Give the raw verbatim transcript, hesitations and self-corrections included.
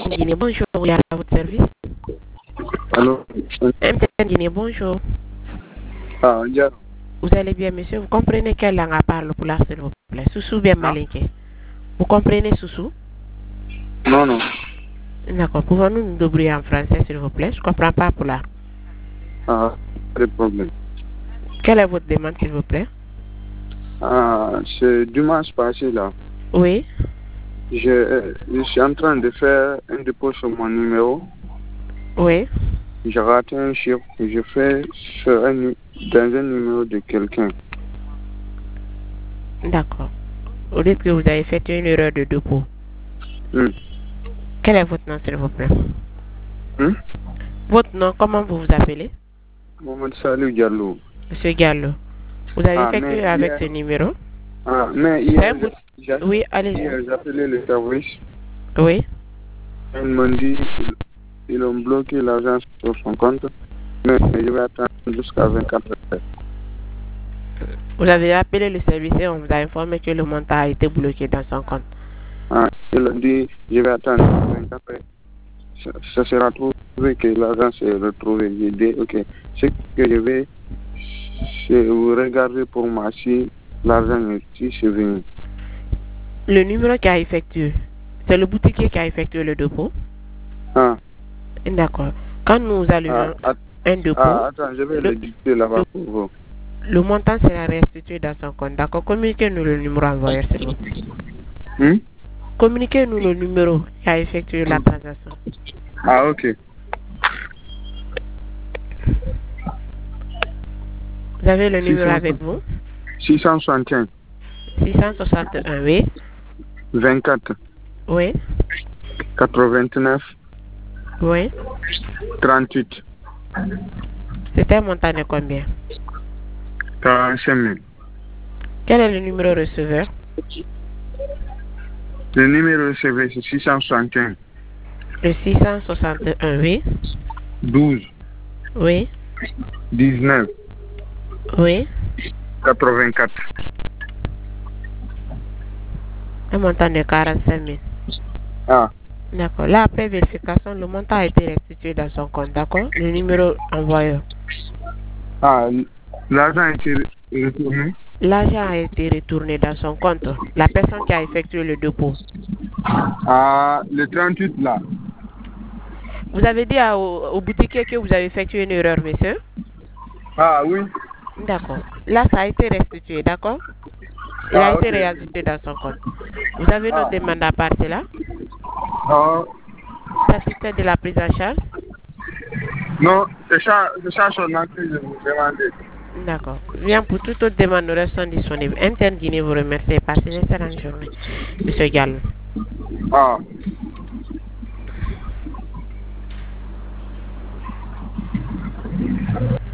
Guinée, bonjour, il y a à votre service. Allô? M T N Guinée, bonjour. Ah, yeah. Vous allez bien, monsieur? Vous comprenez quelle langue à parle pour là, s'il vous plaît? Soussou bien malinqué. Vous comprenez Soussou? Non, non. D'accord. Pouvons-nous nous débrouiller en français, s'il vous plaît? Je ne comprends pas pour là. Ah, pas de problème. Quelle est votre demande, s'il vous plaît? Ah, c'est dimanche passé, là. Oui. Je, je suis en train de faire un dépôt sur mon numéro. Oui. J'ai raté un chiffre que je fais sur un, dans un numéro de quelqu'un. D'accord. Vous dites que vous avez fait une erreur de dépôt. Hmm. Quel est votre nom, s'il vous plaît? Hmm? Votre nom, comment vous vous appelez? Mohamed Salou Diallo. Monsieur Gallo. Vous avez Ah, effectué mais avec hier- ce numéro? Ah, mais C'est hier, un bout- j'ai Oui, allez-y. hier, j'ai appelé le service. Oui. Ils m'ont dit qu'ils ont bloqué l'argent sur son compte. Mais je vais attendre jusqu'à vingt-quatre heures. Vous avez appelé le service et on vous a informé que le montant a été bloqué dans son compte. Ah, ils ont dit, je vais attendre vingt-quatre heures. Ça, ça sera trouvé que l'argent s'est retrouvé. J'ai dit, ok, ce que je vais, c'est vous regarder pour moi si l'argent est si c'est venu. Le numéro qui a effectué, c'est le boutiquier qui a effectué le dépôt? Ah, D'accord. Quand nous allumons ah, un dépôt, ah, attends, je vais le, le dicter là-bas le, pour vous. le montant sera restitué dans son compte. D'accord. Communiquez-nous le numéro envoyé, s'il vous plaît. Hmm? Communiquez-nous le numéro qui a effectué la transaction. Ah, ok. Vous avez le numéro six cent avec vous? six cent soixante et un. six cent soixante et un, oui. vingt-quatre. Oui. quatre-vingt-neuf. Oui. trente-huit. C'était un montant de combien? quarante-cinq mille. Quel est le numéro receveur? Le numéro C V, c'est six cent soixante et un. Le six cent soixante et un, oui. douze. Oui. dix-neuf. Oui. quatre-vingt-quatre. Un montant de quarante-cinq mille. Ah. D'accord. Là, après vérification, le montant a été restitué dans son compte. D'accord? Le numéro envoyé. Ah, l'argent a été retourné. L'argent a été retourné dans son compte. La personne qui a effectué le dépôt. Ah, le trente-huit là. Vous avez dit à, au, au boutiquier que vous avez effectué une erreur, monsieur? Ah oui. D'accord. Là, ça a été restitué, d'accord? Il Ah, a été ok. réajusté dans son compte. Vous avez notre Ah. demande à partir là? Ah, Satisfait de la prise en charge? non, c'est ça, c'est ça seulement que je vous demandais. D'accord. Bien, pour toute autre demande, nous restons disponibles. M T N Guinée vous remercie. Passez une excellente journée. Monsieur Gallo. Ah.